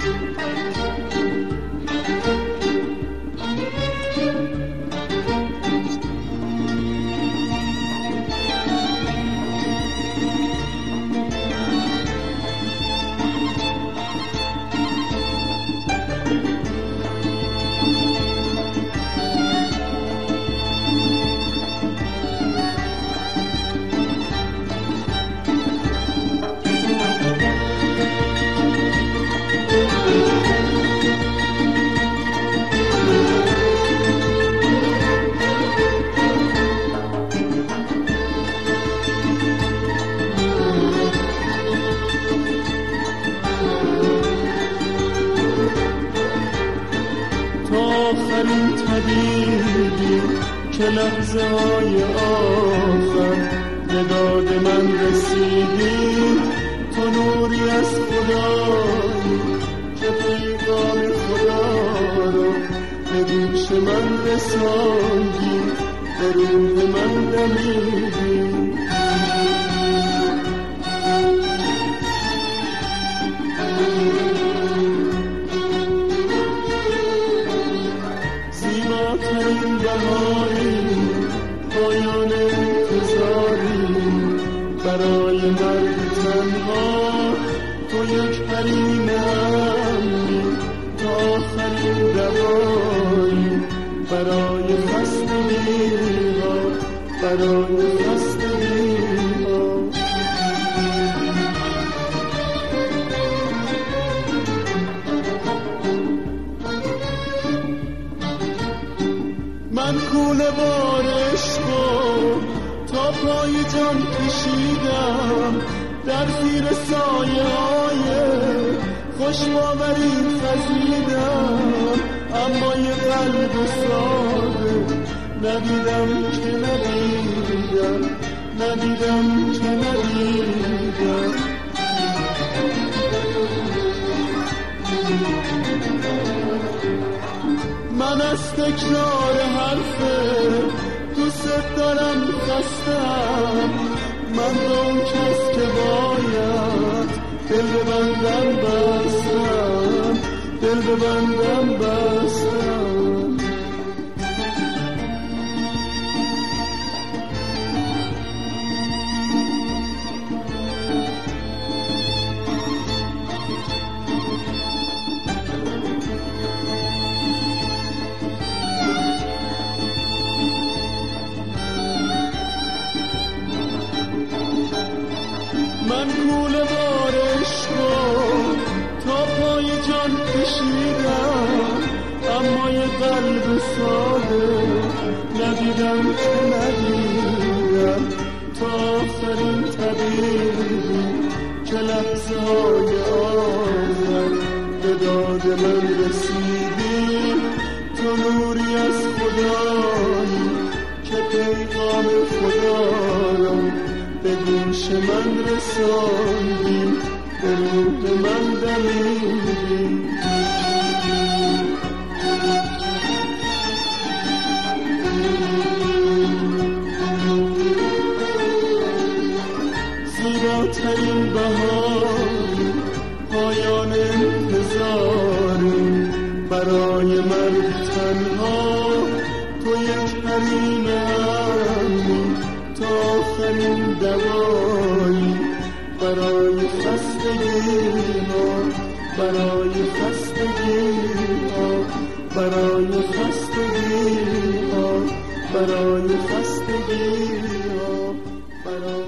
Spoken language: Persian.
آخرین طبیبی که لحظه های آخر به داد من رسیدی، تو نوری از خدایی که پیغام خدا رو به گوش من رساندی، به روح من دمیدی. زیباترین بهاری پایان انتظاری برای مرد تنها، تو یک حریم امنی تا آخرین دوایی برای خستگی ها، برای خستگی ها. من کوله بارش رو تا پای جان کشیدم، در زیر سایه های خوشباوری خزیدم، اما یه قلب ساده ندیدم که ندیدم، ندیدم که ندیدم. من از تکرار حرفه دوست دارم خستم، من به اون کس که باید دل ببندم بستم، دل ببندم بستم. من کوله بارش رو تا پای جان کشیدم، اما یه قلب ساده ندیدم که ندیدم، تا آخرین طبیبی که لحظه های آخر به داد من رسیدی، تو نوری از خدایی که پیغام خدا رو به گوش من رساندی، به روح من دمیدی. زیباترین بهاری پایان انتظاری برای مرد تنها، تو یک حریم امنی تا آخرین دوایی برای خستگی ها، برای خستگی ها، برای خستگی ها، برای خستگی ها، برای